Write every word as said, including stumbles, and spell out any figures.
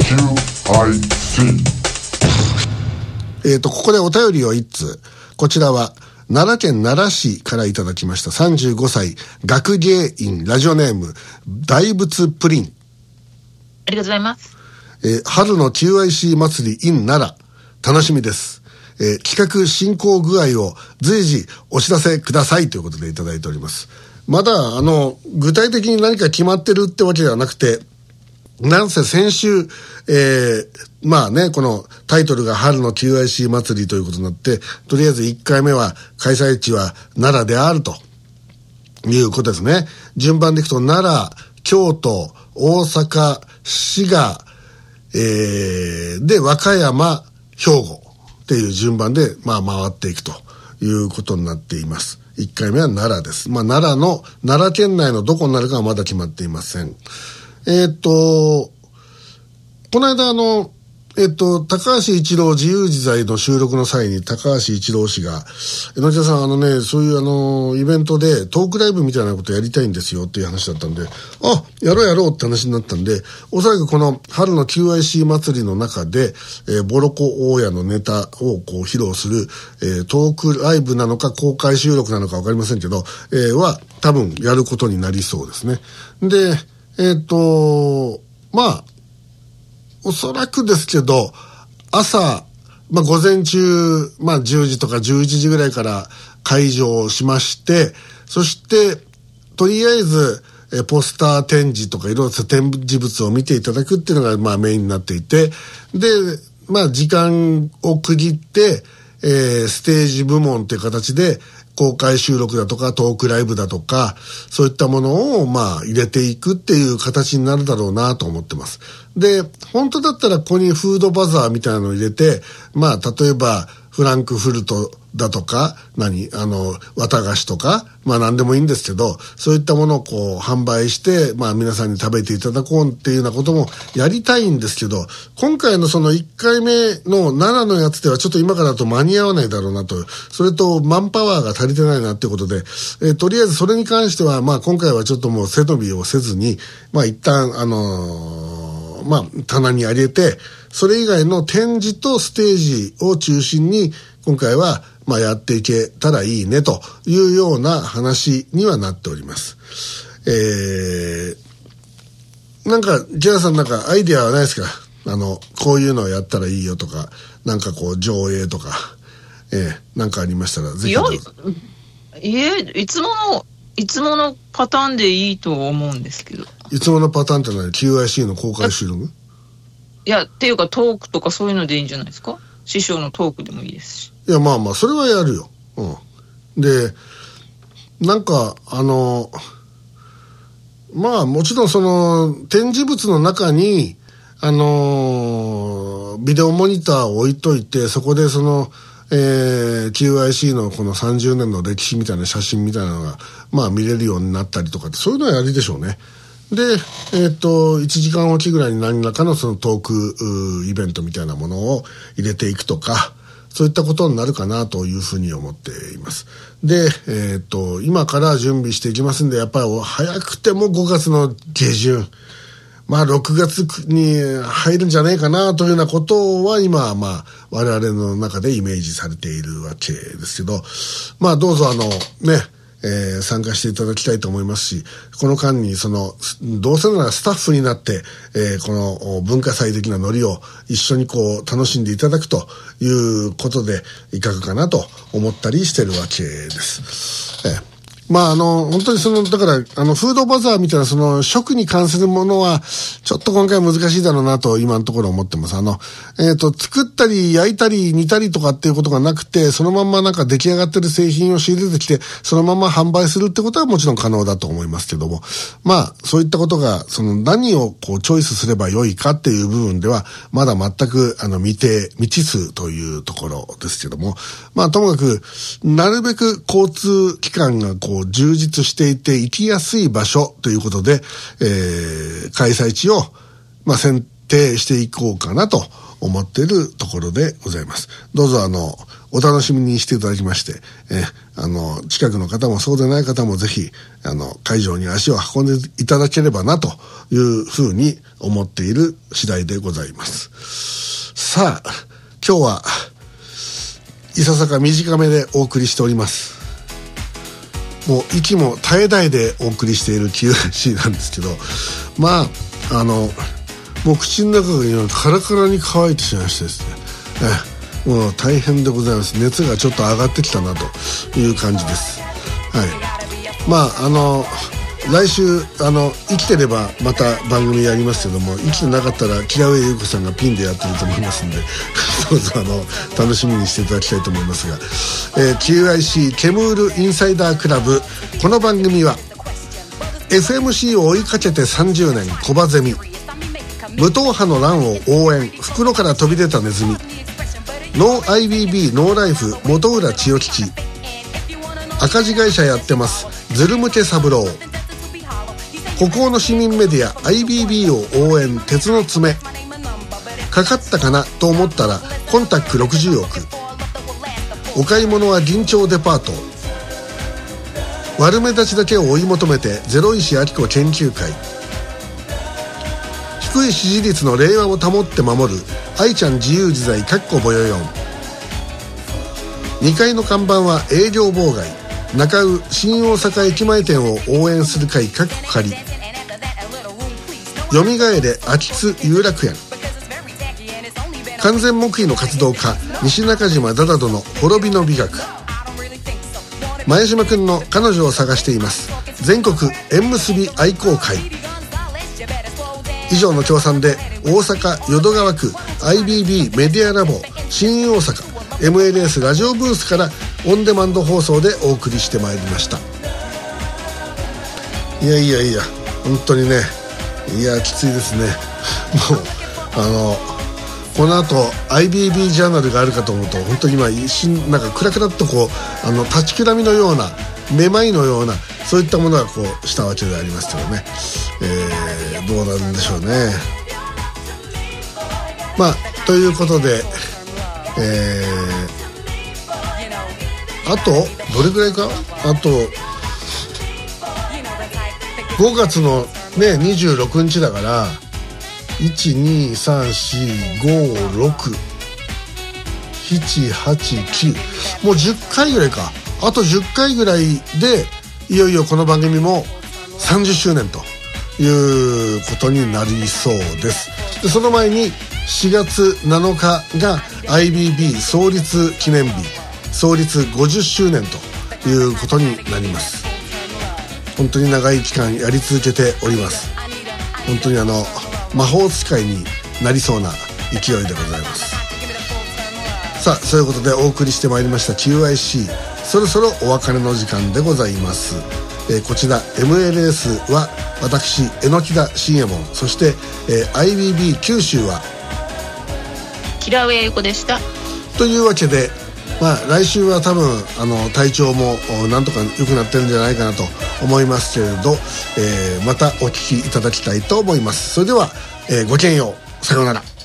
キューアイシー。 えーと、ここでお便りを一通。こちらは、奈良県奈良市からいただきました。さんじゅうごさい、学芸員、ラジオネーム、大仏プリン。 ありがとうございます。 えー、春の キューアイシー 祭り in 奈良。楽しみです。えー、企画進行具合を随時お知らせくださいということでいただいております。まだ、あの、具体的に何か決まってるってわけではなくて、なんせ先週、えー、まあね、このタイトルが春の キューアイシー 祭りということになって、とりあえずいっかいめは開催地は奈良であるということですね。順番でいくと奈良、京都、大阪、滋賀、えー、で和歌山、兵庫っていう順番でまあ回っていくということになっています。いっかいめは奈良です。まあ奈良の、奈良県内のどこになるかはまだ決まっていません。えーっと、この間あの、えーっと、高橋一郎自由自在の収録の際に高橋一郎氏が、えのちゃさんあのね、そういうあの、イベントでトークライブみたいなことやりたいんですよっていう話だったんで、あ、やろうやろうって話になったんで、おそらくこの春の キューアイシー 祭りの中で、えー、ボロコ大家のネタをこう披露する、えー、トークライブなのか公開収録なのかわかりませんけど、えー、は多分やることになりそうですね。で、えっと、まあ、おそらくですけど、朝、まあ午前中、まあじゅうじとかじゅういちじぐらいから会場しまして、そして、とりあえず、えポスター展示とかいろいろ展示物を見ていただくっていうのがまあメインになっていて、で、まあ時間を区切って、えー、ステージ部門という形で、公開収録だとかトークライブだとかそういったものをまあ入れていくっていう形になるだろうなと思ってます。で、本当だったらここにフードバザーみたいなのを入れて、まあ例えばフランクフルトだとか何あの綿菓子とかまあ何でもいいんですけど、そういったものをこう販売してまあ皆さんに食べていただこうっていうようなこともやりたいんですけど、今回のそのいっかいめの奈良のやつではちょっと今からだと間に合わないだろうなと、それとマンパワーが足りてないなっていうことで、えー、とりあえずそれに関してはまあ今回はちょっともう背伸びをせずにまあ一旦あのー、まあ棚に上げて、それ以外の展示とステージを中心に今回はまあやっていけたらいいねというような話にはなっております。えー、なんかジェラさんなんかアイディアはないですか？あのこういうのをやったらいいよとか、なんかこう上映とか、えー、なんかありましたらぜひどうぞ。 いや、いえ、いつものいつものパターンでいいと思うんですけど。いつものパターンってのは キューアイシー の公開収録？ いやっていうかトークとかそういうのでいいんじゃないですか？師匠のトークでもいいですし。 いやまあまあそれはやるよ。うん。で、なんかあのまあもちろんその展示物の中にあのビデオモニターを置いといて、そこでその、えー、キューアイシー のこのさんじゅうねんの歴史みたいな写真みたいなのがまあ見れるようになったりとかって、そういうのはやりでしょうね。で、えっと、いちじかんおきぐらいに何らかのそのトークイベントみたいなものを入れていくとか、そういったことになるかなというふうに思っています。で、えっと、今から準備していきますんで、やっぱり早くてもごがつの下旬、まあろくがつに入るんじゃないかなというようなことは今、まあ我々の中でイメージされているわけですけど、まあどうぞあのね、えー、参加していただきたいと思いますし、この間にそのどうせならスタッフになって、えー、この文化祭的なノリを一緒にこう楽しんでいただくということでいかがかなと思ったりしてるわけです。えーまああの本当にそのだからあのフードバザーみたいなその食に関するものはちょっと今回難しいだろうなと今のところ思ってます。あのえっと作ったり焼いたり煮たりとかっていうことがなくて、そのまんまなんか出来上がってる製品を仕入れてきてそのまま販売するってことはもちろん可能だと思いますけども、まあそういったことがその何をこうチョイスすればよいかっていう部分ではまだ全くあの未定未知数というところですけども、まあともかくなるべく交通機関がこう充実していて行きやすい場所ということで、えー、開催地を、まあ、選定していこうかなと思っているところでございます。どうぞあのお楽しみにしていただきまして、えあの近くの方もそうでない方もぜひあの会場に足を運んでいただければなというふうに思っている次第でございます。さあ今日はいささか短めでお送りしております。もう息も絶え絶えでお送りしている キューアイシー なんですけど、まああのもう口の中がカラカラに乾いてしまいましてですね、えもう大変でございます。熱がちょっと上がってきたなという感じです。はい。まああの来週あの生きてればまた番組やりますけども、生きてなかったら木田上優子さんがピンでやってると思いますんでどうぞあの楽しみにしていただきたいと思いますが、えー、キューアイシー ケムールインサイダークラブ、この番組は エフエムシー を追いかけてさんじゅうねんコバゼミ、無党派の乱を応援、袋から飛び出たネズミ、ノー アイビービー ノーライフ元浦千代吉、赤字会社やってますズルムケ三郎、孤高の市民メディア アイビービー を応援鉄の爪、かかったかなと思ったらコンタックろくじゅうおく、お買い物は銀町デパート、悪目立ちだけを追い求めてゼロ石明子研究会、低い支持率の令和を保って守る愛ちゃん自由自在かっこぼよよん、にかいの看板は営業妨害、中尾新大阪駅前店を応援する会かっこ仮、よみがえれ秋津有楽園、完全黙秘の活動家西中島ダダドの滅びの美学、前島くんの彼女を探しています全国縁結び愛好会、以上の協賛で大阪淀川区 アイビービー メディアラボ新大阪 エムエルエス ラジオブースからオンデマンド放送でお送りしてまいりました。いやいやいや本当にね、いやきついですね。もうあのこの後 アイビービー ジャーナルがあるかと思うと本当に今一瞬なんかクラクラっとこうあの立ちくらみのようなめまいのようなそういったものがこうしたわけでありますけどね、えー、どうなるんでしょうね。まあということで、えー、あとどれぐらいか、あとごがつのねにじゅうろくにちだからいちにさんしごろくななはちきゅう、もうじゅっかいぐらいか、あとじゅっかいぐらいでいよいよこの番組もさんじゅっしゅうねんということになりそうです。でその前にしがつなのかが アイビービー 創立記念日、創立ごじゅっしゅうねんということになります。本当に長い期間やり続けております。本当にあの魔法使いになりそうな勢いでございます。さあそういうことでお送りしてまいりました キューアイシー、 そろそろお別れの時間でございます。えー、こちら エムエルエス は私榎田信右衛門、そして、えー、アイビービー 九州は木田上優子でした。 というわけで、まあ、来週は多分あの体調もなんとか良くなってるんじゃないかなと思いますけれど、えー、またお聞きいただきたいと思います。それでは、えー、ごきげんよう、さようなら。